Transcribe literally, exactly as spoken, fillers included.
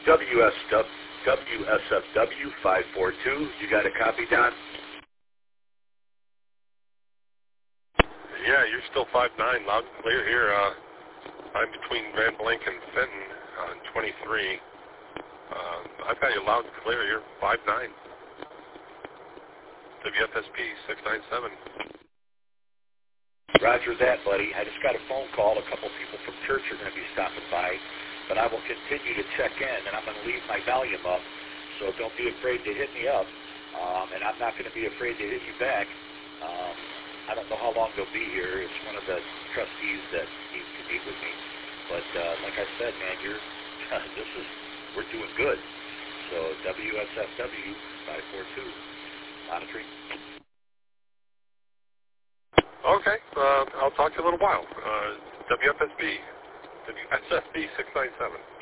W S F W five four two. You got a copy, Don? Yeah, you're still five nine, loud and clear here. Uh, I'm between Grand Blanc and Fenton on twenty-three. Uh, I've got you loud and clear here, five nine. W F S P six nine seven. Roger that, buddy. I just got a phone call. A couple people from church are going to be stopping by, but I will continue to check in, and I'm going to leave my volume up, so don't be afraid to hit me up, um, and I'm not going to be afraid to hit you back. Um, I don't know how long they'll be here. It's one of the trustees that needs to meet with me, but uh, like I said, man, you're this is we're doing good. So W S F W five four two monitoring. Okay, uh, I'll talk to you in a little while. Uh, W F S B, W S F B six nine seven.